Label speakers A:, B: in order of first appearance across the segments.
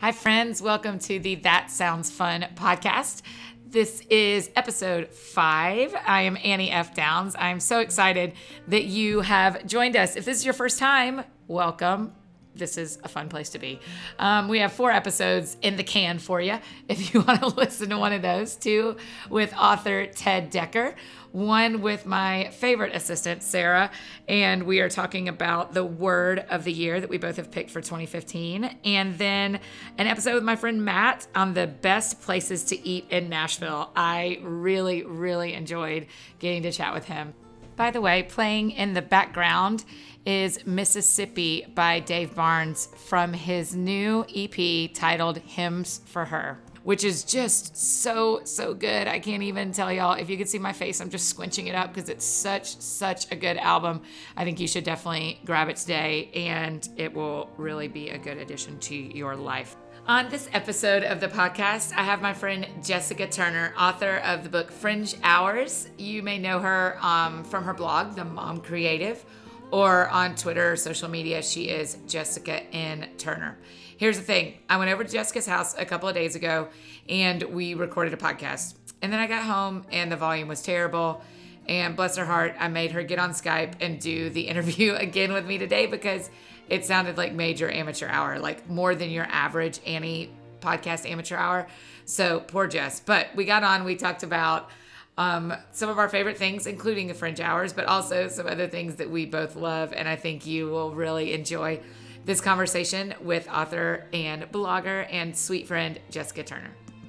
A: Hi, friends. Welcome to the That Sounds Fun podcast. This is episode 5. I am Annie F. Downs. I'm so excited that you have joined us. If this is your first time, welcome. This is a fun place to be. We have 4 episodes in the can for you if you want to listen to one of those. 2 with author Ted Decker, 1 with my favorite assistant, Sarah, and we are talking about the word of the year that we both have picked for 2015, and then an episode with my friend Matt on the best places to eat in Nashville. I really enjoyed getting to chat with him. By the way, playing in the background is Mississippi by Dave Barnes from his new EP titled Hymns for Her, which is just so good. I can't even tell y'all. If you could see my face, I'm just squinching it up because it's such a good album. I think you should definitely grab it today, and it will really be a good addition to your life. On this episode of the podcast, I have my friend Jessica Turner, author of the book Fringe Hours. You may know her from her blog, The Mom Creative, or on Twitter or social media. She is Jessica N. Turner. Here's the thing. I went over to Jessica's house a couple of days ago and we recorded a podcast. And then I got home and the volume was terrible. And bless her heart, I made her get on Skype and do the interview again with me today because it sounded like major amateur hour, like more than your average Annie podcast amateur hour. So poor Jess. But we got on, we talked about some of our favorite things, including the Fringe Hours, but also some other things that we both love. And I think you will really enjoy this conversation with author and blogger and sweet friend Jessica Turner.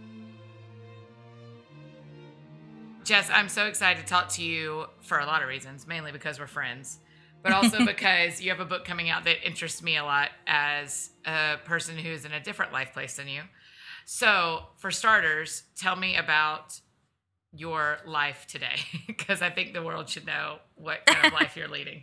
A: Jess, I'm so excited to talk to you for a lot of reasons, mainly because we're friends, but also because you have a book coming out that interests me a lot as a person who's in a different life place than you. So for starters, tell me about your life today, because I think the world should know what kind of life you're leading.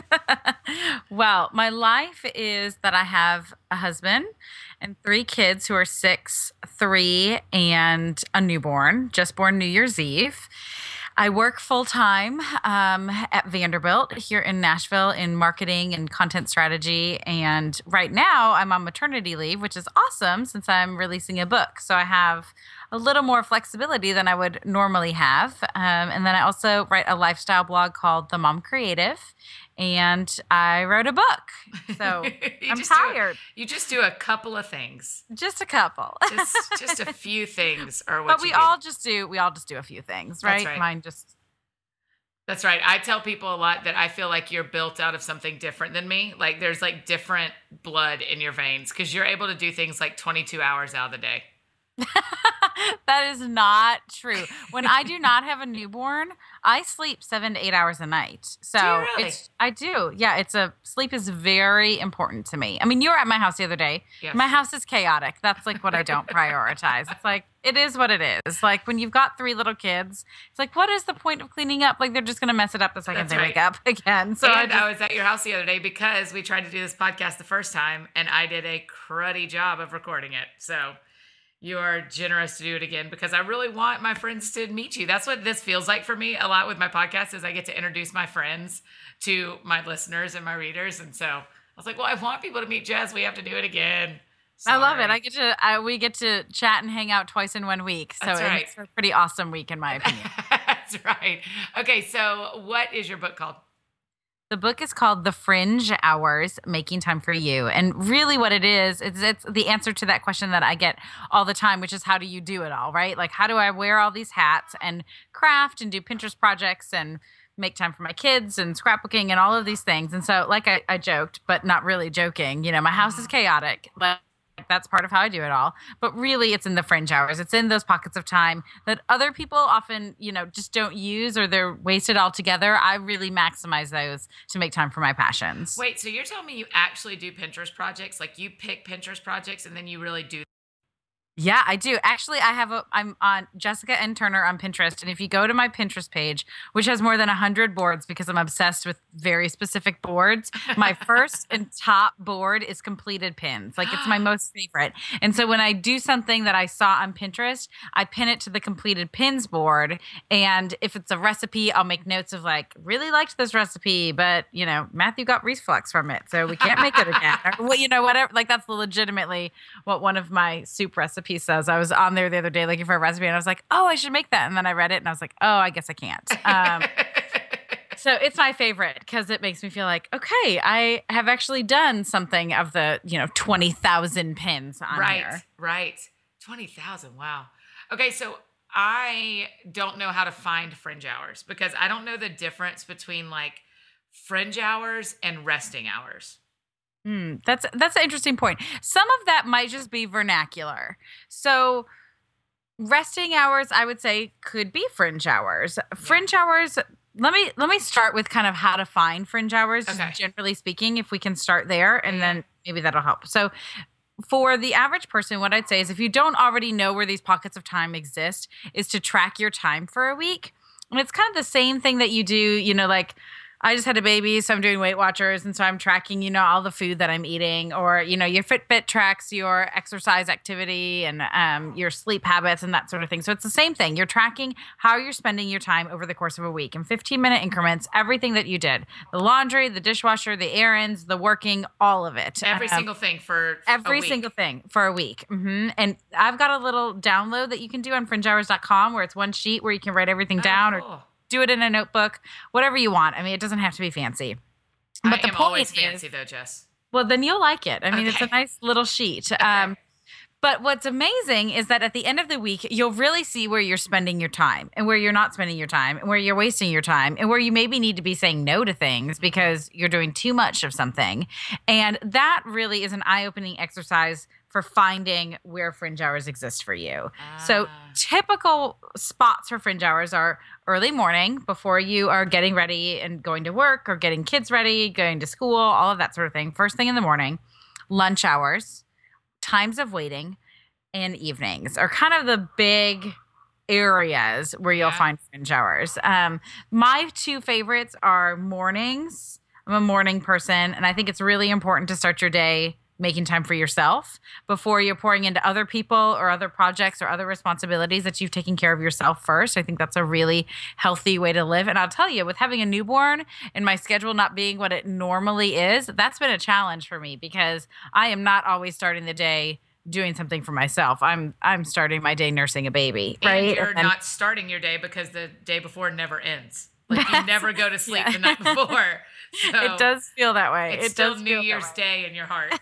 B: Well, my life is that I have a husband and 3 kids who are 6, 3, and a newborn, just born New Year's Eve. I work full-time at Vanderbilt here in Nashville in marketing and content strategy. And right now I'm on maternity leave, which is awesome since I'm releasing a book. So I have a little more flexibility than I would normally have. And then I also write a lifestyle blog called The Mom Creative. And I wrote a book. So I'm tired.
A: You just do a couple of things.
B: Just a couple.
A: just a few things are what
B: but
A: you
B: we
A: do.
B: We all just do a few things, right?
A: That's right.
B: Mine just.
A: That's right. I tell people a lot that I feel like you're built out of something different than me. Like there's like different blood in your veins because you're able to do things like 22 hours out of the day.
B: That is not true. When I do not have a newborn, I sleep 7 to 8 hours a night. So
A: do you really?
B: I do. Yeah, sleep is very important to me. I mean, you were at my house the other day.
A: Yes.
B: My house is chaotic. That's like what I don't prioritize. It's like it is what it is. Like when you've got 3 little kids, it's like what is the point of cleaning up? Like they're just going to mess it up the second they wake up again. So
A: I was at your house the other day because we tried to do this podcast the first time and I did a cruddy job of recording it. So you are generous to do it again because I really want my friends to meet you. That's what this feels like for me a lot with my podcast is I get to introduce my friends to my listeners and my readers. And so I was like, well, I want people to meet Jess. We have to do it again. Sorry.
B: I love it. We get to chat and hang out twice in 1 week. So
A: right.
B: It's a pretty awesome week in my opinion.
A: That's right. Okay. So what is your book called?
B: The book is called The Fringe Hours, Making Time for You. And really what it is, it's the answer to that question that I get all the time, which is how do you do it all, right? Like how do I wear all these hats and craft and do Pinterest projects and make time for my kids and scrapbooking and all of these things. And so like I joked, but not really joking, my house is chaotic, but that's part of how I do it all. But really, it's in the fringe hours. It's in those pockets of time that other people often, just don't use or they're wasted altogether. I really maximize those to make time for my passions.
A: Wait, so you're telling me you actually do Pinterest projects? Like you pick Pinterest projects and then you really do?
B: Yeah, I do. Actually, I'm on Jessica N. Turner on Pinterest. And if you go to my Pinterest page, which has more than 100 boards because I'm obsessed with very specific boards, my first and top board is completed pins. Like it's my most favorite. And so when I do something that I saw on Pinterest, I pin it to the completed pins board. And if it's a recipe, I'll make notes of like, really liked this recipe, but Matthew got reflux from it. So we can't make it again. Or, well, whatever. Like that's legitimately what one of my soup recipes says. I was on there the other day looking for a recipe and I was like, oh, I should make that. And then I read it and I was like, oh, I guess I can't. So it's my favorite because it makes me feel like, okay, I have actually done something of the, 20,000 pins on here.
A: Right. 20,000. Wow. Okay. So I don't know how to find fringe hours because I don't know the difference between like fringe hours and resting hours.
B: That's an interesting point. Some of that might just be vernacular. So resting hours, I would say, could be fringe hours. Fringe hours. Let me start with kind of how to find fringe hours, just generally speaking, if we can start there, and then maybe that'll help. So for the average person, what I'd say is if you don't already know where these pockets of time exist, is to track your time for a week. And it's kind of the same thing that you do, like I just had a baby, so I'm doing Weight Watchers, and so I'm tracking, all the food that I'm eating, or your Fitbit tracks your exercise activity and your sleep habits and that sort of thing. So it's the same thing. You're tracking how you're spending your time over the course of a week in 15-minute increments, everything that you did, the laundry, the dishwasher, the errands, the working, all of it.
A: Every single thing for
B: every single thing for a week. And I've got a little download that you can do on fringehours.com where it's one sheet where you can write everything down or do it in a notebook, whatever you want. I mean, it doesn't have to be fancy.
A: But I am always fancy though, Jess.
B: Well, then you'll like it. I mean, it's a nice little sheet.
A: Okay.
B: But what's amazing is that at the end of the week, you'll really see where you're spending your time and where you're not spending your time and where you're wasting your time and where you maybe need to be saying no to things because you're doing too much of something. And that really is an eye-opening exercise for finding where fringe hours exist for you. So typical spots for fringe hours are early morning before you are getting ready and going to work or getting kids ready, going to school, all of that sort of thing. First thing in the morning, lunch hours, times of waiting, and evenings are kind of the big areas where you'll find fringe hours. My two favorites are mornings. I'm a morning person, and I think it's really important to start your day making time for yourself before you're pouring into other people or other projects or other responsibilities that you've taken care of yourself first. I think that's a really healthy way to live. And I'll tell you, with having a newborn and my schedule not being what it normally is, that's been a challenge for me because I am not always starting the day doing something for myself. I'm starting my day nursing a baby, right?
A: And you're not starting your day because the day before never ends. Like you never go to sleep the night before. So
B: it does feel that way.
A: It's still New Year's Day in your heart.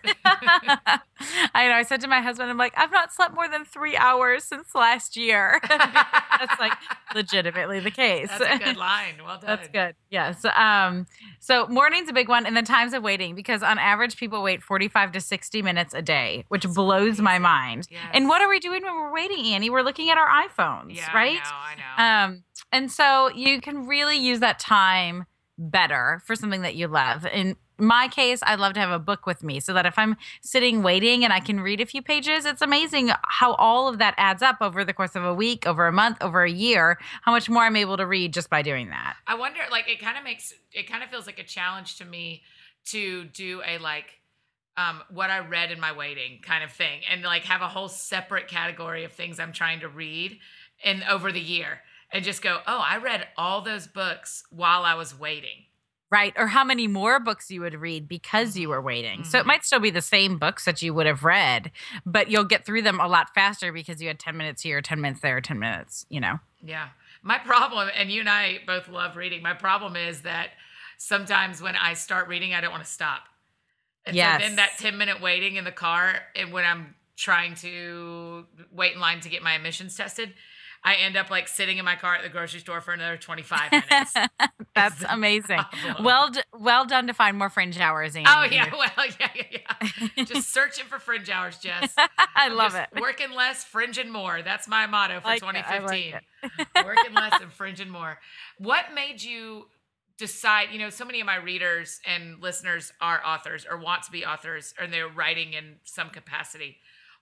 B: I know. I said to my husband, I'm like, I've not slept more than 3 hours since last year. That's like legitimately the case.
A: That's a good line. Well done.
B: That's good. Yes. So morning's a big one. And then times of waiting, because on average, people wait 45 to 60 minutes a day, which blows my mind.
A: Yes.
B: And what are we doing when we're waiting, Annie? We're looking at our iPhones, right?
A: I know.
B: And so you can really use that time better for something that you love. In my case, I love to have a book with me so that if I'm sitting waiting and I can read a few pages, it's amazing how all of that adds up over the course of a week, over a month, over a year, how much more I'm able to read just by doing that.
A: I wonder, like, it kind of feels like a challenge to me to do a what I read in my waiting kind of thing and like have a whole separate category of things I'm trying to read and over the year. And just go, oh, I read all those books while I was waiting.
B: Right. Or how many more books you would read because you were waiting. So it might still be the same books that you would have read, but you'll get through them a lot faster because you had 10 minutes here, 10 minutes there, 10 minutes,
A: Yeah. My problem, and you and I both love reading, my problem is that sometimes when I start reading, I don't want to stop. And so then that 10-minute waiting in the car, and when I'm trying to wait in line to get my emissions tested, I end up like sitting in my car at the grocery store for another 25 minutes.
B: That's amazing. Well done to find more fringe hours, Annie.
A: Oh, yeah. Well, yeah. Just searching for fringe hours, Jess.
B: I love it.
A: Working less, fringing more. That's my motto for 2015.
B: Like
A: Working less and fringing more. What made you decide, so many of my readers and listeners are authors or want to be authors, or they're writing in some capacity.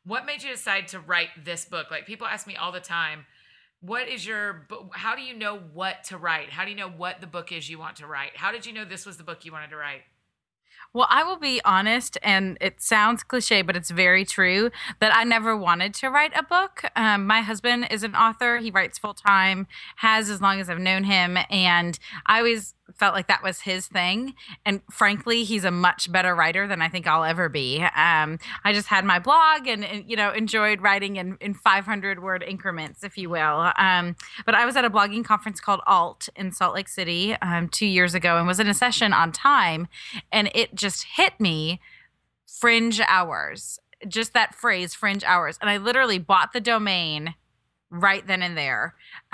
A: What made you decide to write this book? Like people ask me all the time, what is your book? How do you know what to write? How do you know what the book is you want to write? How did you know this was the book you wanted to write?
B: Well, I will be honest, and it sounds cliche, but it's very true that I never wanted to write a book. My husband is an author. He writes full time, has as long as I've known him. And I always felt like that was his thing. And frankly, he's a much better writer than I think I'll ever be. I just had my blog and enjoyed writing in 500 word increments, if you will. But I was at a blogging conference called Alt in Salt Lake City 2 years ago and was in a session on time. And it just hit me, fringe hours, just that phrase, fringe hours. And I literally bought the domain right then and there.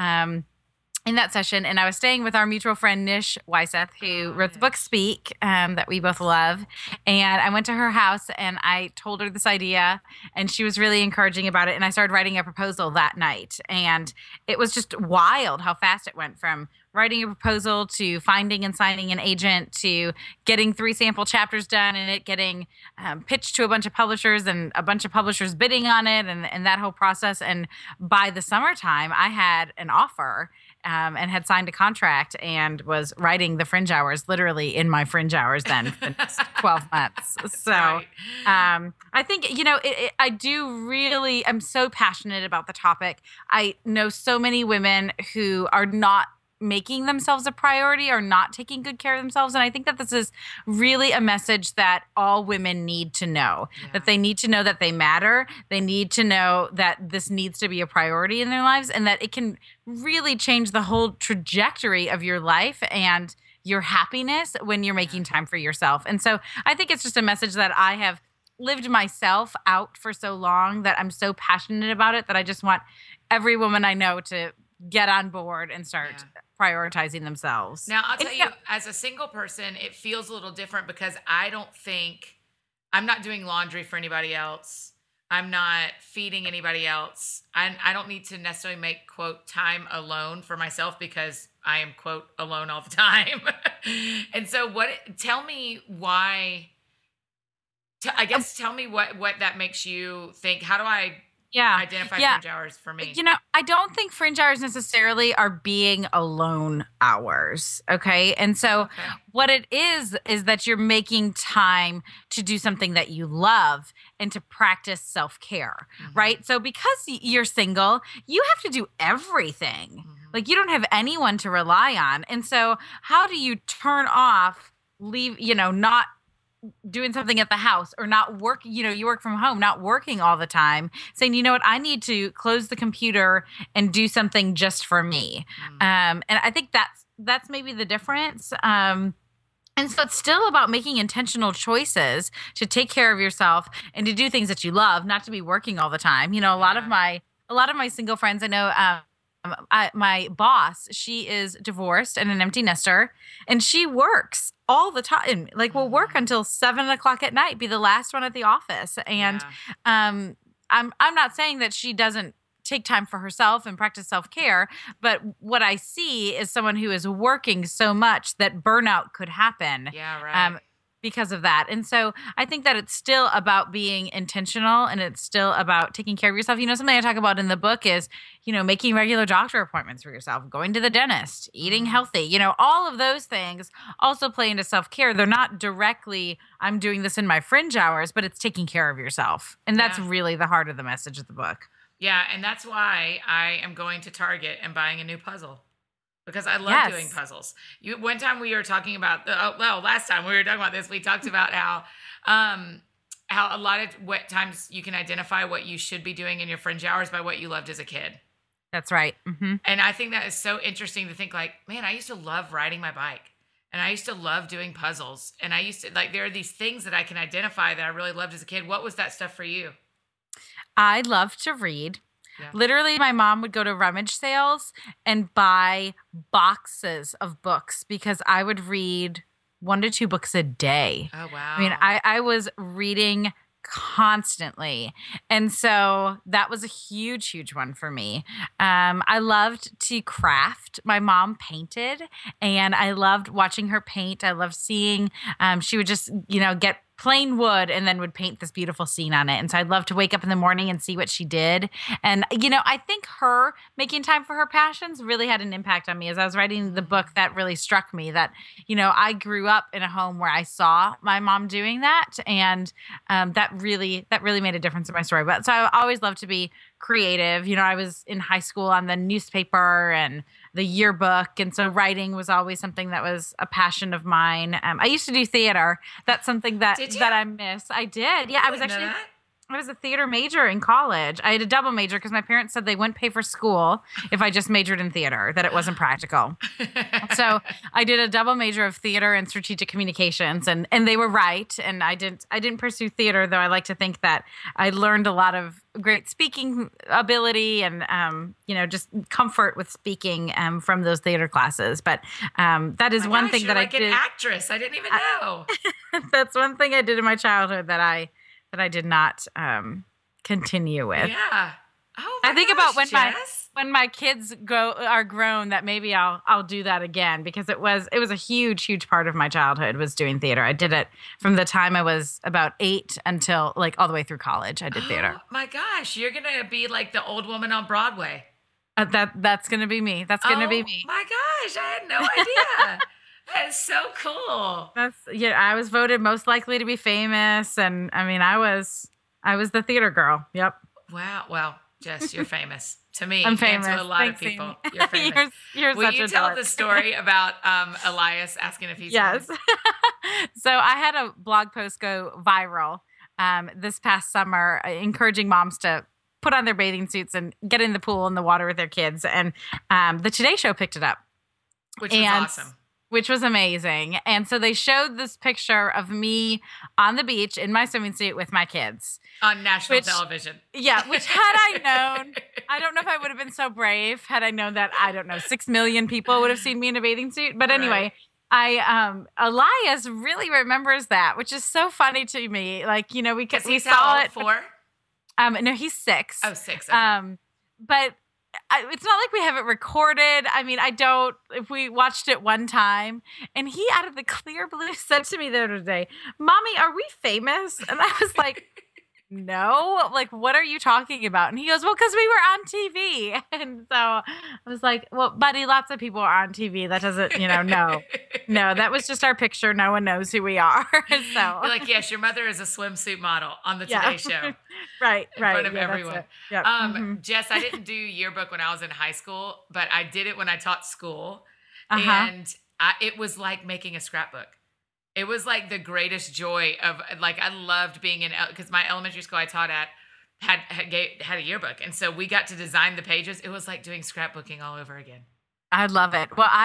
B: In that session, and I was staying with our mutual friend Nish Wyseth, who wrote the book Speak, that we both love. And I went to her house and I told her this idea, and she was really encouraging about it. And I started writing a proposal that night, and it was just wild how fast it went from writing a proposal to finding and signing an agent to getting 3 sample chapters done and it getting pitched to a bunch of publishers and a bunch of publishers bidding on it and that whole process. And by the summertime, I had an offer. And had signed a contract and was writing the fringe hours literally in my fringe hours then for the next 12 months. So
A: Right.
B: I think, I do really, I'm so passionate about the topic. I know so many women who are not making themselves a priority or not taking good care of themselves. And I think that this is really a message that all women need to know, that they need to know that they matter. They need to know that this needs to be a priority in their lives and that it can really change the whole trajectory of your life and your happiness when you're making time for yourself. And so I think it's just a message that I have lived myself out for so long that I'm so passionate about it that I just want every woman I know to get on board and start prioritizing themselves.
A: Now, I'll tell you, as a single person, it feels a little different because I'm not doing laundry for anybody else. I'm not feeding anybody else. I don't need to necessarily make, quote, time alone for myself because I am, quote, alone all the time. And so tell me why, tell me what that makes you think. How do I identify fringe hours for me?
B: I don't think fringe hours necessarily are being alone hours. Okay. And so what it is that you're making time to do something that you love and to practice self-care, right? So because you're single, you have to do everything. Like you don't have anyone to rely on. And so how do you turn off, leave, not doing something at the house or not work, you work from home, not working all the time, saying, you know what, I need to close the computer and do something just for me. And I think that's maybe the difference. And so it's still about making intentional choices to take care of yourself and to do things that you love, not to be working all the time. A lot of my single friends I know, my boss, she is divorced and an empty nester, and she works all the time. Like we'll work until 7:00 at night, be the last one at the office. And I'm not saying that she doesn't take time for herself and practice self-care, but what I see is someone who is working so much that burnout could happen.
A: Yeah, right.
B: Because of that. And so I think that it's still about being intentional and it's still about taking care of yourself. Something I talk about in the book is, making regular doctor appointments for yourself, going to the dentist, eating healthy, all of those things also play into self-care. They're not directly, I'm doing this in my fringe hours, but it's taking care of yourself. And that's really the heart of the message of the book.
A: Yeah. And that's why I am going to Target and buying a new puzzle. Because I love doing puzzles. One time we were talking about, last time we were talking about this, we talked about how a lot of times you can identify what you should be doing in your fringe hours by what you loved as a kid.
B: That's right. Mm-hmm.
A: And I think that is so interesting to think like, man, I used to love riding my bike and I used to love doing puzzles. And I used to there are these things that I can identify that I really loved as a kid. What was that stuff for you?
B: I love to read. Yeah. Literally, my mom would go to rummage sales and buy boxes of books because I would read 1 to 2 books a day.
A: Oh, wow.
B: I mean, I was reading constantly. And so that was a huge, huge one for me. I loved to craft. My mom painted and I loved watching her paint. I loved seeing, she would just, get plain wood and then would paint this beautiful scene on it. And so I'd love to wake up in the morning and see what she did. And, I think her making time for her passions really had an impact on me. As I was writing the book, that really struck me that, I grew up in a home where I saw my mom doing that. And that really made a difference in my story. But so I always loved to be creative. I was in high school on the newspaper and the yearbook. And so writing was always something that was a passion of mine. I used to do theater. That's something that I miss. I did. Yeah, I was a theater major in college. I had a double major because my parents said they wouldn't pay for school if I just majored in theater, that it wasn't practical. So I did a double major of theater and strategic communications, and they were right. And I didn't pursue theater, though I like to think that I learned a lot of great speaking ability and, just comfort with speaking from those theater classes. But that is one thing that I did.
A: You're like an actress. I didn't even know.
B: That's one thing I did in my childhood that I did not continue with.
A: Yeah. Oh,
B: I think
A: gosh,
B: about when my kids are grown, that maybe I'll do that again, because it was a huge part of my childhood was doing theater. I did it from the time I was about 8 until like all the way through college. I did theater.
A: Oh my gosh, you're gonna be like the old woman on Broadway.
B: That's gonna be me. That's gonna be me.
A: Oh my gosh, I had no idea. That is so cool.
B: I was voted most likely to be famous, and I mean, I was the theater girl. Yep.
A: Wow. Well, Jess, you're famous to me.
B: I'm famous.
A: And to a lot of people.
B: Amy.
A: You're famous.
B: You're
A: Will
B: such
A: you
B: a
A: tell
B: dork.
A: the story about Elias asking if he's
B: Yes.
A: famous?
B: So I had a blog post go viral this past summer, encouraging moms to put on their bathing suits and get in the pool and the water with their kids, and the Today Show picked it up,
A: Which was awesome.
B: Which was amazing. And so they showed this picture of me on the beach in my swimming suit with my kids.
A: On national television.
B: Yeah, which had I known, I don't know if I would have been so brave had I known that, 6 million people would have seen me in a bathing suit. But anyway, Elias really remembers that, which is so funny to me. Like, we saw it.
A: 4?
B: No, he's 6.
A: Oh, 6. Okay.
B: But it's not like we have it recorded. I mean, if we watched it one time, and he out of the clear blue said to me the other day, "Mommy, are we famous?" And I was like, "No, like, what are you talking about?" And he goes, "Well, because we were on TV." And so I was like, "Well, buddy, lots of people are on TV. That doesn't, no, that was just our picture. No one knows who we are." So
A: you're like, yes, your mother is a swimsuit model on the Today Show.
B: Right.
A: In front of everyone.
B: Yep.
A: Jess, I didn't do yearbook when I was in high school, but I did it when I taught school.
B: Uh-huh.
A: And it was like making a scrapbook. It was like the greatest joy of, like, I loved being because my elementary school I taught at had a yearbook. And so we got to design the pages. It was like doing scrapbooking all over again.
B: I love it. Well,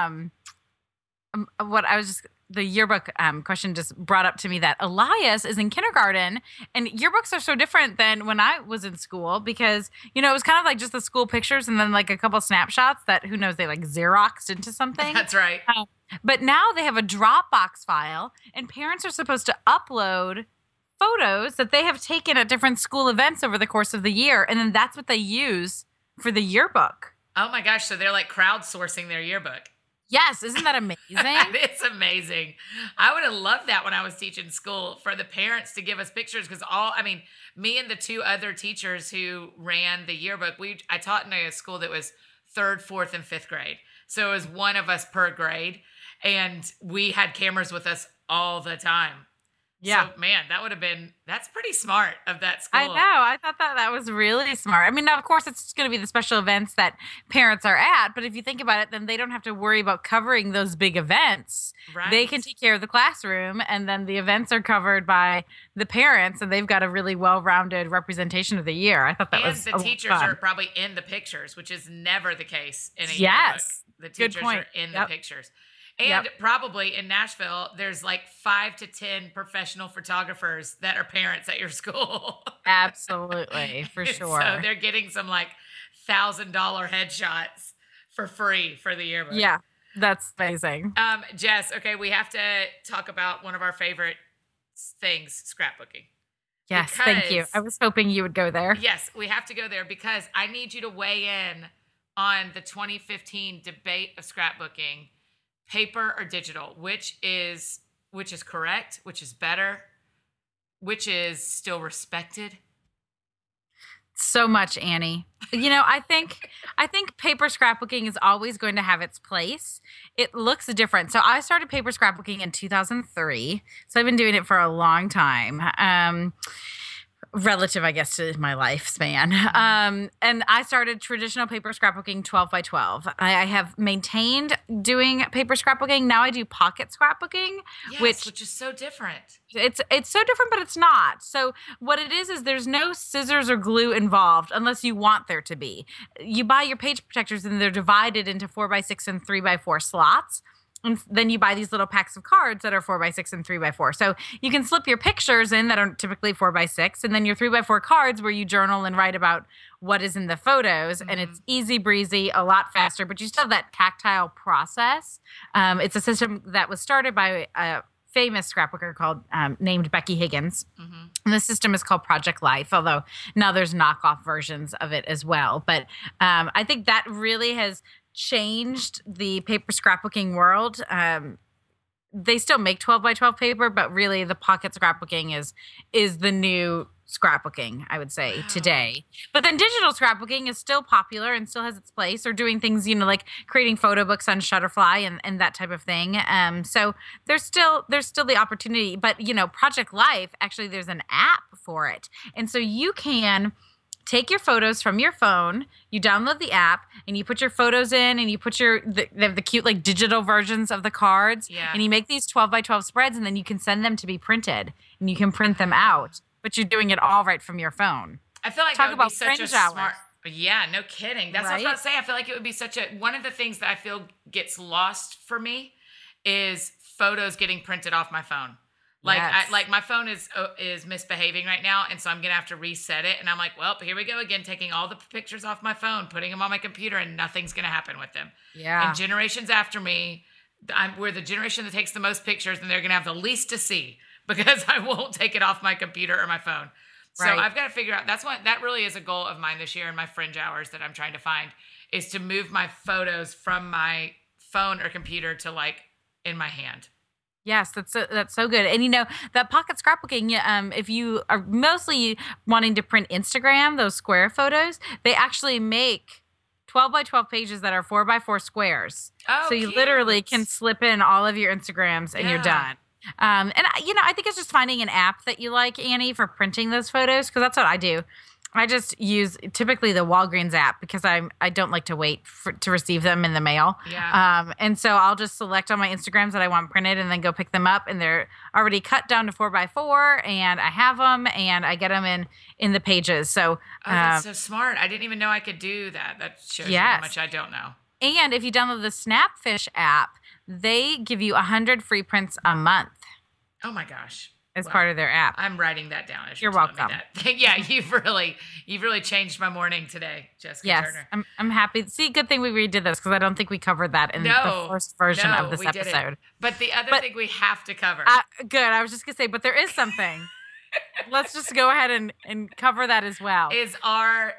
B: the yearbook question just brought up to me that Elias is in kindergarten, and yearbooks are so different than when I was in school, because, it was kind of like just the school pictures and then like a couple snapshots that, who knows, they like Xeroxed into something.
A: That's right.
B: But now they have a Dropbox file, and parents are supposed to upload photos that they have taken at different school events over the course of the year. And then that's what they use for the yearbook.
A: Oh my gosh. So they're like crowdsourcing their yearbook.
B: Yes. Isn't that amazing?
A: It's amazing. I would have loved that when I was teaching school, for the parents to give us pictures, because me and the 2 other teachers who ran the yearbook, I taught in a school that was 3rd, 4th, and 5th grade. So it was one of us per grade, and we had cameras with us all the time.
B: Yeah.
A: So, man, that's pretty smart of that school.
B: I know. I thought that was really smart. I mean, now, of course, it's going to be the special events that parents are at. But if you think about it, then they don't have to worry about covering those big events.
A: Right.
B: They can take care of the classroom, and then the events are covered by the parents, and they've got a really well-rounded representation of the year. I thought that was
A: And the teachers are probably in the pictures, which is never the case in a yearbook.
B: Yes.
A: The teachers are in the pictures. And probably in Nashville, there's like 5 to 10 professional photographers that are parents at your school.
B: Absolutely, for sure.
A: So they're getting some like $1,000 headshots for free for the yearbook.
B: Yeah, that's amazing.
A: Jess, okay, we have to talk about one of our favorite things, scrapbooking.
B: Yes, thank you. I was hoping you would go there.
A: Yes, we have to go there because I need you to weigh in on the 2015 debate of scrapbooking. Paper or digital, which is correct, which is better, which is still respected.
B: So much, Annie. I think paper scrapbooking is always going to have its place. It looks different. So I started paper scrapbooking in 2003. So I've been doing it for a long time. Relative, I guess, to my lifespan. And I started traditional paper scrapbooking 12 by 12. I have maintained doing paper scrapbooking. Now I do pocket scrapbooking,
A: Yes, which is so different.
B: it's so different, but it's not. So what it is there's no scissors or glue involved unless you want there to be. You buy your page protectors and they're divided into 4x6 and 3x4 slots. And then you buy these little packs of cards that are 4x6 and 3x4. So you can slip your pictures in that are typically 4x6, and then your 3x4 cards where you journal and write about what is in the photos. And it's easy breezy, a lot faster, but you still have that tactile process. It's a system that was started by a famous scrapbooker called named Becky Higgins. And the system is called Project Life, although now there's knockoff versions of it as well. But I think that really has changed the paper scrapbooking world. They still make 12 by 12 paper, but really the pocket scrapbooking is the new scrapbooking, I would say, today. But then digital scrapbooking is still popular and still has its place, or doing things, like creating photo books on Shutterfly and that type of thing. So there's still the opportunity. But, Project Life, actually there's an app for it. And so you can take your photos from your phone, you download the app, and you put your photos in, and you put they have the cute like digital versions of the cards, and you make these 12 by 12 spreads, and then you can send them to be printed, and you can print them out, but you're doing it all right from your phone.
A: I feel like
B: Talk
A: that would
B: about
A: be such a
B: fringe
A: smart.
B: hours.
A: Yeah, no kidding. That's what I was about to say. I feel like it would be one of the things that I feel gets lost for me is photos getting printed off my phone. Like,
B: Yes.
A: my phone is misbehaving right now, and so I'm gonna have to reset it. And I'm like, well, here we go again, taking all the pictures off my phone, putting them on my computer, and nothing's gonna happen with them.
B: Yeah.
A: And generations after me, we're the generation that takes the most pictures, and they're gonna have the least to see because I won't take it off my computer or my phone. So
B: Right.
A: I've got to figure out. That really is a goal of mine this year in my fringe hours that I'm trying to find, is to move my photos from my phone or computer to like in my hand.
B: Yes, that's so good. And that pocket scrapbooking, if you are mostly wanting to print Instagram, those square photos, they actually make 12 by 12 pages that are 4 by 4 squares.
A: Oh,
B: So you
A: cute.
B: literally can slip in all of your Instagrams and you're
A: Yeah.
B: done. I think it's just finding an app that you like, Annie, for printing those photos, because that's what I do. I just use typically the Walgreens app because I don't like to wait to receive them in the mail.
A: Yeah.
B: And so I'll just select on my Instagrams that I want printed and then go pick them up, and they're already cut down to 4 by 4, and I have them and I get them in the pages. So
A: Oh, that's so smart. I didn't even know I could do that. That shows you how
B: Yes.
A: much I don't know.
B: and if you download the Snapfish app, they give you 100 free prints a month
A: Oh my gosh.
B: as
A: Wow.
B: part of their app.
A: I'm writing that down. As
B: You're
A: telling me
B: welcome.
A: that. Yeah, you've really changed my morning today, Jessica
B: Yes,
A: Turner.
B: I'm happy. See, good thing we redid this because I don't think we covered that in the
A: No,
B: first version of this
A: we didn't.
B: episode.
A: But the other
B: But-
A: thing we have to cover
B: Good. I was just gonna say, but there is something. Let's just go ahead and cover that as well.
A: is our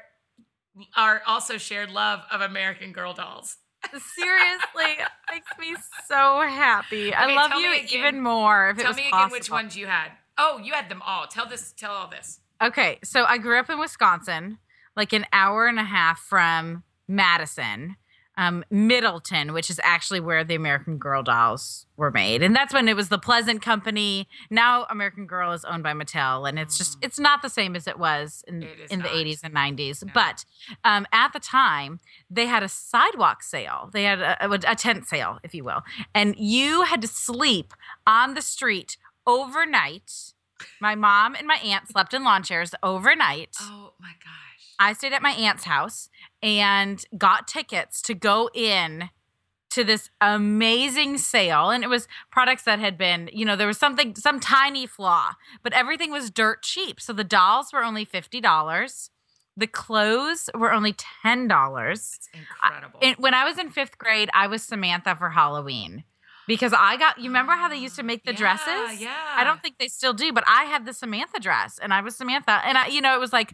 A: also shared love of American Girl dolls.
B: Seriously, it makes me so happy. I
A: Okay,
B: love
A: tell
B: you
A: me again-
B: even more. If it
A: Tell
B: was
A: me again
B: possible.
A: which ones you had. Oh, you had them all. Tell all this.
B: Okay, so I grew up in Wisconsin, like an hour and a half from Madison, Middleton, which is actually where the American Girl dolls were made. And that's when it was the Pleasant Company. Now American Girl is owned by Mattel, and it's not the same as it was in
A: It is
B: the
A: not.
B: 80s and 90s.
A: No.
B: But at the time, they had a sidewalk sale. They had a tent sale, if you will. And you had to sleep on the street overnight. My mom and my aunt slept in lawn chairs overnight.
A: Oh my gosh.
B: I stayed at my aunt's house and got tickets to go in to this amazing sale. And it was products that had been, there was some tiny flaw, but everything was dirt cheap. So the dolls were only $50. The clothes were only $10.
A: It's incredible.
B: When I was in 5th grade, I was Samantha for Halloween. Because you remember how they used to make the dresses?
A: Yeah.
B: I don't think they still do, but I had the Samantha dress and I was Samantha. And it was like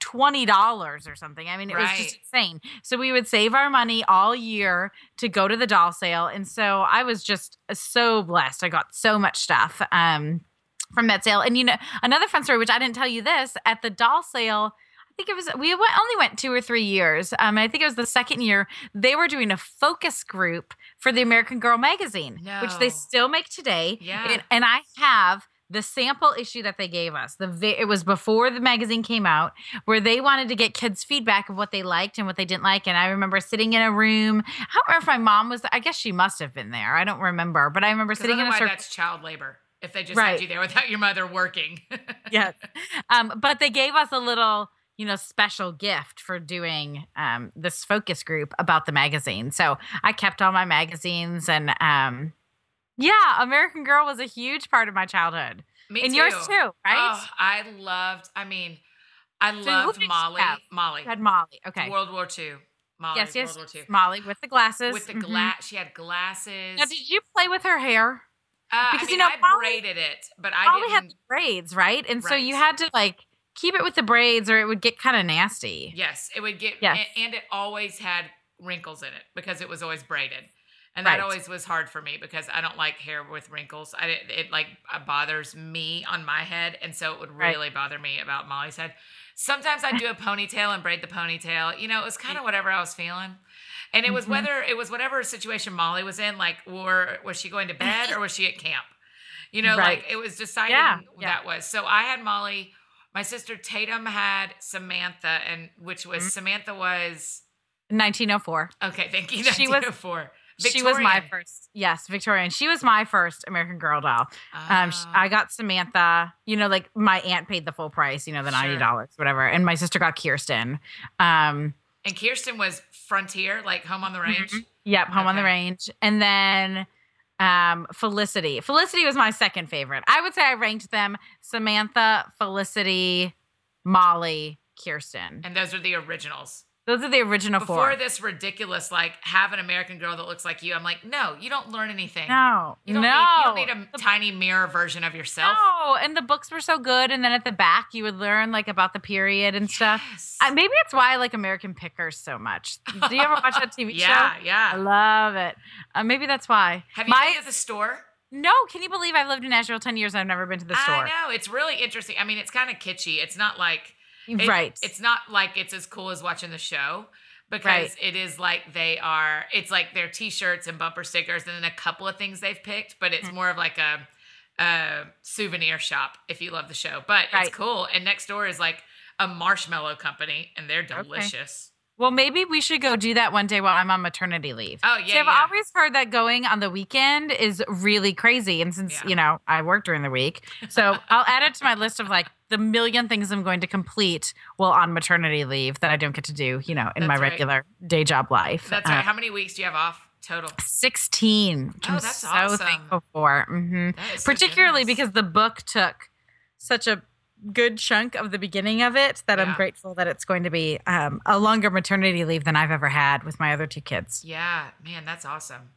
B: $20 or something. I mean, it was just
A: Right.
B: insane. So we would save our money all year to go to the doll sale. And so I was just so blessed. I got so much stuff. from that sale. And another fun story, which I didn't tell you this, at the doll sale, I think it was only went 2 or 3 years. And I think it was the second year they were doing a focus group for the American Girl magazine, which they
A: No.
B: still make today.
A: Yeah.
B: And I have the sample issue that they gave us. It was before the magazine came out, where they wanted to get kids' feedback of what they liked and what they didn't like. And I remember sitting in a room. I don't remember if my mom was. I guess she must have been there. I don't remember, but I remember
A: 'Cause
B: sitting in a
A: otherwise
B: circle.
A: that's child labor if they just
B: Right.
A: had you there without your mother working.
B: Yes. But they gave us a little, special gift for doing this focus group about the magazine. So I kept all my magazines, and yeah, American Girl was a huge part of my childhood.
A: Me
B: And
A: too.
B: yours too, right?
A: Oh, I loved
B: So who
A: loved
B: did you
A: Molly.
B: have?
A: Molly.
B: You had Molly. Okay.
A: World War II. Molly.
B: Yes,
A: World War II.
B: Molly with the glasses.
A: With the
B: Mhm.
A: she had glasses.
B: Now, did you play with her hair? Because,
A: I
B: Molly-
A: braided it, but I
B: Molly
A: didn't.
B: had the braids, right? And so you
A: Right.
B: had to keep it with the braids, or it would get kind of nasty.
A: Yes, it would get.
B: Yes.
A: And it always had wrinkles in it because it was always braided, and
B: Right.
A: that always was hard for me because I don't like hair with wrinkles. It bothers me on my head, and so it would
B: Right.
A: really bother me about Molly's head. Sometimes I'd do a ponytail and braid the ponytail. It was kind of whatever I was feeling. And it was
B: Mhm.
A: whatever situation Molly was in, was she going to bed or was she at camp?
B: Right.
A: It was deciding
B: Yeah.
A: that was. So I had Molly, my sister Tatum had Samantha, and Samantha was
B: 1904.
A: okay, thank you.
B: She was-
A: 1904.
B: She was my
A: Victorian.
B: first. Yes, Victorian. She was my first American Girl doll. I got Samantha. My aunt paid the full price. The $90, whatever. And my sister got Kirsten.
A: And Kirsten was Frontier, like Home on the Range.
B: Yep, Home on the
A: Okay.
B: Range. And then Felicity. Felicity was my second favorite. I would say I ranked them Samantha, Felicity, Molly, Kirsten.
A: And those are the originals.
B: Those are the original
A: Before
B: four.
A: this ridiculous, have an American Girl that looks like you, I'm like, no, you don't learn anything.
B: No,
A: You don't need a tiny mirror version of yourself.
B: No, and the books were so good. And then at the back, you would learn about the period and stuff.
A: Yes.
B: Maybe it's why I like American Pickers so much. Do you ever watch that TV show? I
A: Yeah.
B: love it. Maybe that's why.
A: Have you been to the store?
B: No, can you believe I've lived in Nashville 10 years and I've never been to the store?
A: I know. It's really interesting. I mean, it's kind of kitschy. It's not
B: Right.
A: It's not like it's as cool as watching the show because
B: Right.
A: it is it's like their t-shirts and bumper stickers and then a couple of things they've picked, but it's more of a souvenir shop if you love the show. But
B: Right.
A: it's cool. And next door is a marshmallow company and they're delicious.
B: Well, maybe we should go do that one day while I'm on maternity leave.
A: Oh, yeah,
B: See, I've
A: yeah.
B: always heard that going on the weekend is really crazy. And since,
A: Yeah.
B: I work during the week, so I'll add it to my list of the million things I'm going to complete while on maternity leave that I don't get to do, in my
A: That's right.
B: regular day job life.
A: That's right. How many weeks do you have off total?
B: 16, which
A: Oh,
B: I'm
A: that's
B: so
A: awesome.
B: thankful for.
A: That is so
B: Particularly
A: generous.
B: because the book took such a good chunk of the beginning of it that I'm
A: Yeah.
B: grateful that it's going to be a longer maternity leave than I've ever had with my other two kids.
A: Yeah, man, that's awesome.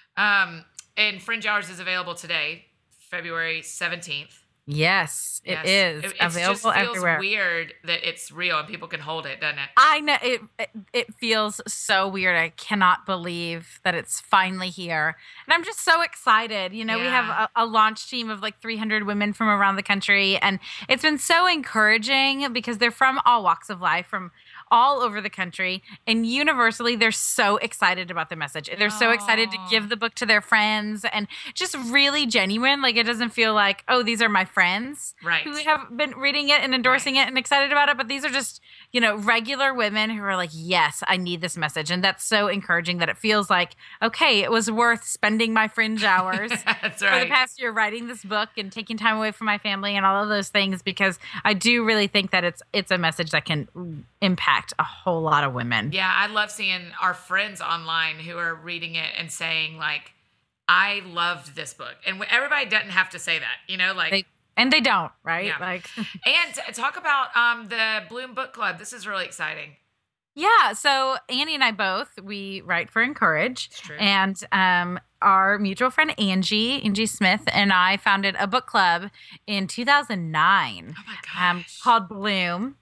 A: And Fringe Hours is available today, February 17th.
B: Yes, it
A: Yes.
B: is
A: It
B: available
A: just feels
B: everywhere.
A: weird that it's real and people can hold it, doesn't it?
B: I know it feels so weird. I cannot believe that it's finally here. And I'm just so excited. We
A: Yeah.
B: have a launch team of 300 women from around the country. And it's been so encouraging because they're from all walks of life, from all over the country. And universally, they're so excited about the message. They're so excited to
A: Aw.
B: give the book to their friends and just really genuine. It doesn't feel like, oh, these are my friends
A: Right.
B: who have been reading it and endorsing it and excited about it. But these are just, regular women who are like, yes, I need this message. And that's so encouraging that it feels like, okay, it was worth spending my fringe hours
A: That's
B: for the
A: right.
B: past year writing this book and taking time away from my family and all of those things, because I do really think that it's a message that can impact a whole lot of women.
A: Yeah, I love seeing our friends online who are reading it and saying I loved this book. And everybody doesn't have to say that,
B: And they don't, right?
A: Yeah. And talk about the Bloom Book Club. This is really exciting.
B: Yeah. So Annie and I both, we write for Encourage.
A: It's true.
B: And our mutual friend Angie Smith, and I founded a book club in 2009
A: Oh my gosh.
B: called Bloom.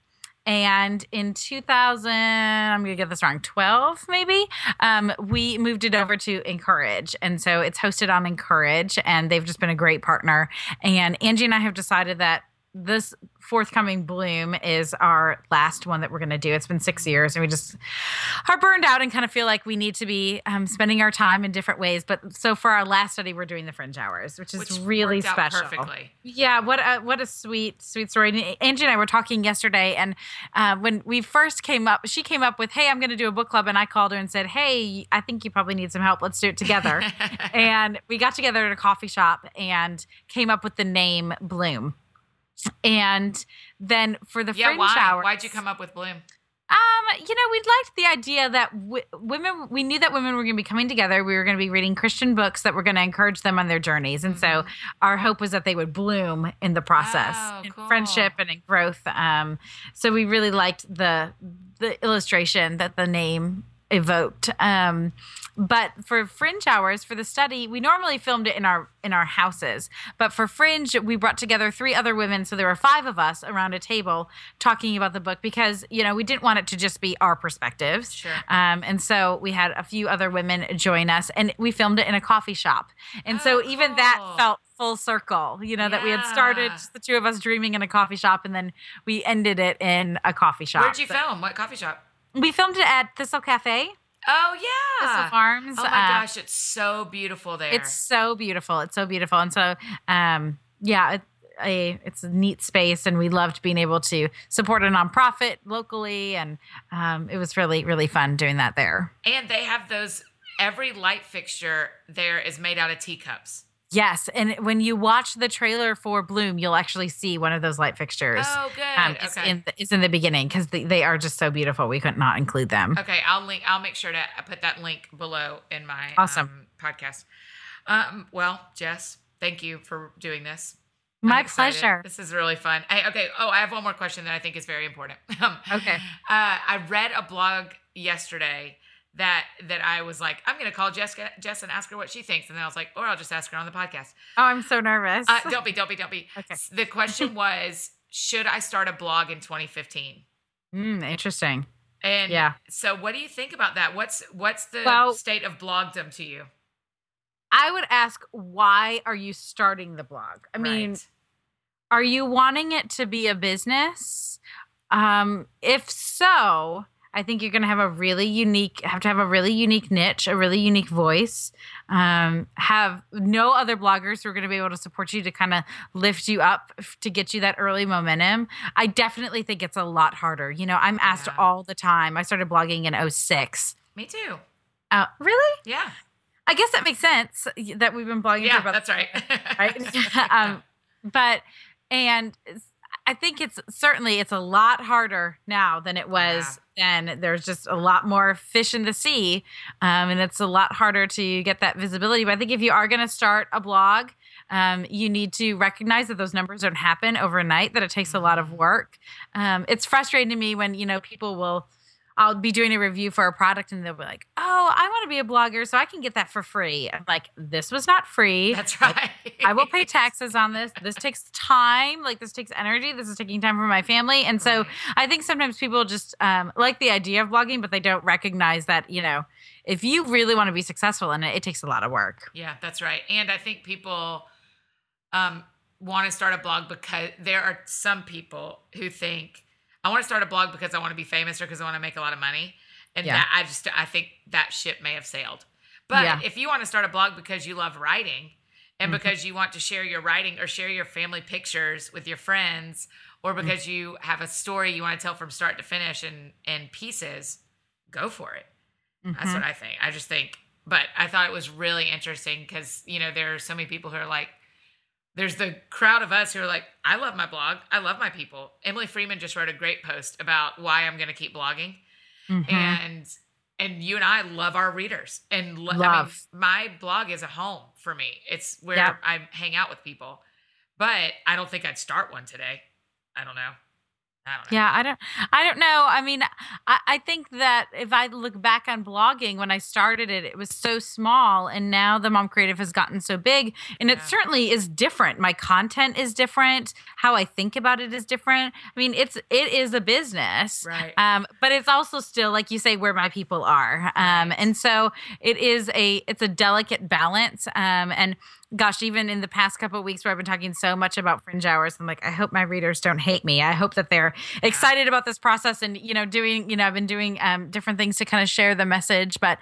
B: And in 2000, I'm going to get this wrong, 12 maybe, we moved it over to Encourage. And so it's hosted on Encourage, and they've just been a great partner. And Angie and I have decided that this forthcoming Bloom is our last one that we're going to do. It's been 6 years, and we just are burned out and kind of feel like we need to be spending our time in different ways. But so for our last study, we're doing the Fringe Hours, which is really
A: worked out
B: special.
A: perfectly.
B: Yeah, what a sweet story. And Angie and I were talking yesterday, and when we first came up, she came up with, "Hey, I'm going to do a book club," and I called her and said, "Hey, I think you probably need some help. Let's do it together." And we got together at a coffee shop and came up with the name Bloom. And then for the Fringe Hours,
A: why'd you come up with Bloom?
B: We liked the idea that women, we knew that women were going to be coming together. We were going to be reading Christian books that were going to encourage them on their journeys. And so our hope was that they would bloom in the process, in friendship and in growth. So we really liked the illustration that the name evoked. But for Fringe Hours, for the study, we normally filmed it in our houses. But for Fringe, we brought together 3 other women, so there were 5 of us around a table talking about the book because, we didn't want it to just be our perspectives.
A: Sure.
B: And so we had a few other women join us, and we filmed it in a coffee shop. And so even that felt full circle, that we had started just the 2 of us dreaming in a coffee shop, and then we ended it in a coffee shop.
A: Where'd you film? What coffee shop?
B: We filmed it at Thistle Cafe.
A: Oh, yeah.
B: Thistle Farms.
A: Oh, my gosh. It's so beautiful there.
B: It's so beautiful. It's so beautiful. And so, it's a neat space, and we loved being able to support a nonprofit locally. And it was really, really fun doing that there.
A: And they have every light fixture there is made out of teacups.
B: Yes, and when you watch the trailer for Bloom, you'll actually see one of those light fixtures.
A: Oh, good.
B: It's in the beginning because they are just so beautiful. We could not include them.
A: Okay, I'll make sure to put that link below in my podcast. Well, Jess, thank you for doing this.
B: My pleasure.
A: This is really fun. I have one more question that I think is very important.
B: Okay.
A: I read a blog yesterday that I was like, I'm going to call Jess and ask her what she thinks. And then I was like, or I'll just ask her on the podcast.
B: Oh, I'm so nervous.
A: Don't be. Okay. The question was, should I start a blog in 2015?
B: Interesting.
A: And so what do you think about that? What's the state of blogdom to you?
B: I would ask, why are you starting the blog? I mean, are you wanting it to be a business? If so, I think you're going to have a really unique niche, a really unique voice. Have no other bloggers who are going to be able to support you to kind of lift you up to get you that early momentum. I definitely think it's a lot harder. I'm asked all the time. I started blogging in 2006.
A: Me too.
B: Really?
A: Yeah.
B: I guess that makes sense that we've been blogging for about
A: that's right.
B: Right? And I think it's a lot harder now than it was then. There's just a lot more fish in the sea, and it's a lot harder to get that visibility. But I think if you are going to start a blog, you need to recognize that those numbers don't happen overnight, that it takes a lot of work. It's frustrating to me when, I'll be doing a review for a product and they'll be like, "Oh, I want to be a blogger so I can get that for free." I'm like, this was not free.
A: That's right.
B: I will pay taxes on this. This takes time. This takes energy. This is taking time from my family. And so I think sometimes people just like the idea of blogging, but they don't recognize that, if you really want to be successful in it, it takes a lot of work.
A: Yeah, that's right. And I think people want to start a blog because there are some people who think, I want to start a blog because I want to be famous or because I want to make a lot of money. And that I think that ship may have sailed. But if you want to start a blog because you love writing and because you want to share your writing or share your family pictures with your friends, or because you have a story you want to tell from start to finish in pieces, go for it. That's what I think. I just think, but I thought it was really interesting because, there are so many people who are like, there's the crowd of us who are like, I love my blog. I love my people. Emily Freeman just wrote a great post about why I'm going to keep blogging. And you and I love our readers. And my blog is a home for me. It's where I hang out with people. But I don't think I'd start one today. I don't know. I don't know.
B: Yeah, I don't know. I mean, I think that if I look back on blogging when I started it, it was so small, and now the Mom Creative has gotten so big, and it
A: Yeah.
B: certainly is different. My content is different. How I think about it is different. I mean, it is a business.
A: Right.
B: But it's also still, like you say, where my people are.
A: Right.
B: And so it's a delicate balance. And gosh, even in the past couple of weeks where I've been talking so much about Fringe Hours, I'm like, I hope my readers don't hate me. I hope that they're excited about this process and, I've been doing different things to kind of share the message, but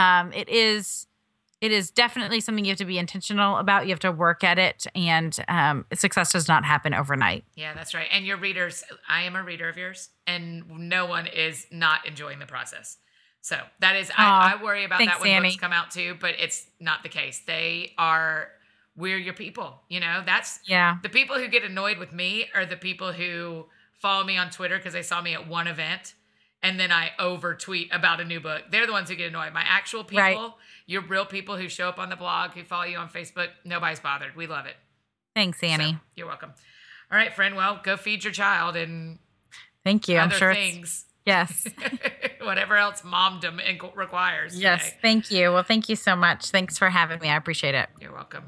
B: it is definitely something you have to be intentional about. You have to work at it, and success does not happen overnight.
A: Yeah, that's right. And your readers, I am a reader of yours, and no one is not enjoying the process. So that is, I worry about
B: thanks,
A: that when
B: Annie.
A: books come out too, but it's not the case. We're your people. That's the people who get annoyed with me are the people who follow me on Twitter because they saw me at one event and then I over tweet about a new book. They're the ones who get annoyed. My actual people,
B: Right.
A: Your real people who show up on the blog, who follow you on Facebook, nobody's bothered. We love it.
B: Thanks, Annie.
A: So, you're welcome. All right, friend. Well, go feed your child and
B: Thank you. I'm
A: other
B: sure
A: things.
B: Yes.
A: Whatever else momdom requires.
B: Yes.
A: Today.
B: Thank you. Well, thank you so much. Thanks for having me. I appreciate it.
A: You're welcome.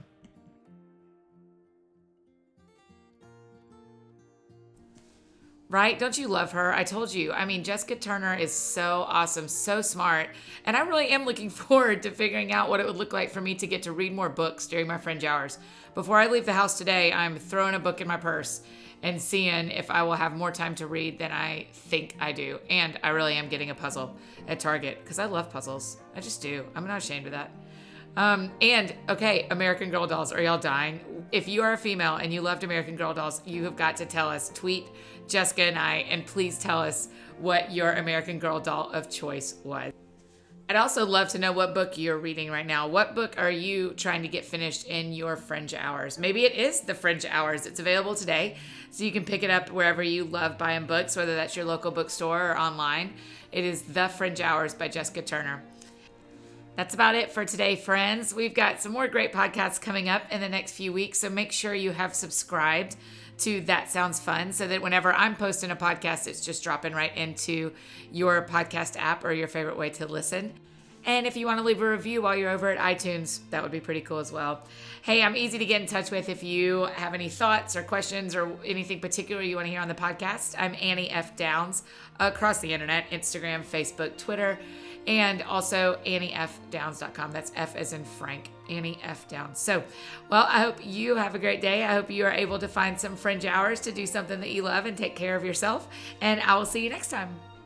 A: Right? Don't you love her? I told you. I mean, Jessica Turner is so awesome, so smart. And I really am looking forward to figuring out what it would look like for me to get to read more books during my Fringe Hours. Before I leave the house today, I'm throwing a book in my purse and seeing if I will have more time to read than I think I do. And I really am getting a puzzle at Target because I love puzzles. I just do. I'm not ashamed of that. American Girl dolls, are y'all dying? If you are a female and you loved American Girl dolls, you have got to tell us. Tweet Jessica and I, and please tell us what your American Girl doll of choice was. I'd also love to know what book you're reading right now. What book are you trying to get finished in your Fringe Hours? Maybe it is the Fringe Hours. It's available today, so you can pick it up wherever you love buying books, whether that's your local bookstore or online. It is The Fringe Hours by Jessica Turner. That's about it for today, friends. We've got some more great podcasts coming up in the next few weeks, so make sure you have subscribed to That Sounds Fun so that whenever I'm posting a podcast, it's just dropping right into your podcast app or your favorite way to listen. And if you want to leave a review while you're over at iTunes, that would be pretty cool as well. Hey, I'm easy to get in touch with if you have any thoughts or questions or anything particular you want to hear on the podcast. I'm Annie F. Downs across the internet, Instagram, Facebook, Twitter, and also AnnieFDowns.com. That's F as in Frank, Annie F. Downs. So, well, I hope you have a great day. I hope you are able to find some Fringe Hours to do something that you love and take care of yourself. And I will see you next time.